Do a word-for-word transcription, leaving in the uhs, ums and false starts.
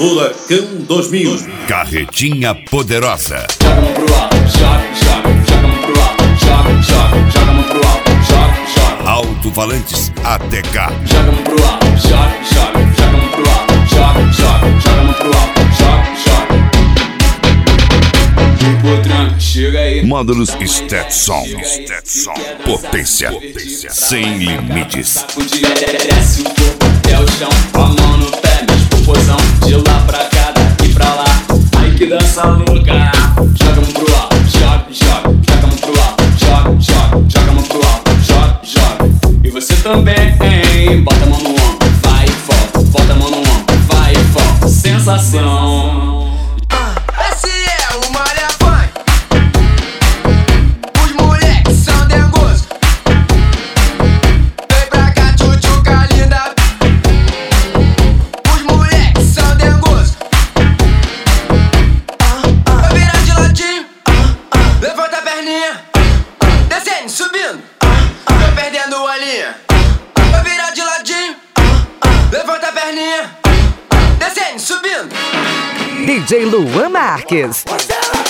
Furacão dois mil. Carretinha Poderosa. Joga a mão pro alto, joga, joga, joga a mão pro alto, joga, joga, joga a mão pro alto, joga, joga. Alto-falantes A T K. Joga a mão pro alto, joga, joga, joga a mão pro alto, joga, joga, joga a mão pro alto, joga, joga. Potranca, chega aí. Módulos Stetson. Stetson. Potência. Potência sem limites. O dia desce o corpo até o chão, com a mão no pé, meus popozão, de lá pra cá, daqui pra lá. Ai que dança louca. Joga a mão pro alto, joga, joga, joga a mão pro alto, joga, joga, joga a mão pro alto, joga, joga. E você também, hein? Bota a mão no ombro, vai e volta, bota a mão no ombro, vai e volta. Sensação. Descendo, subindo, tô perdendo a linha. Vou virar de ladinho, levanta a perninha. Descendo, subindo. D J Luan Marques.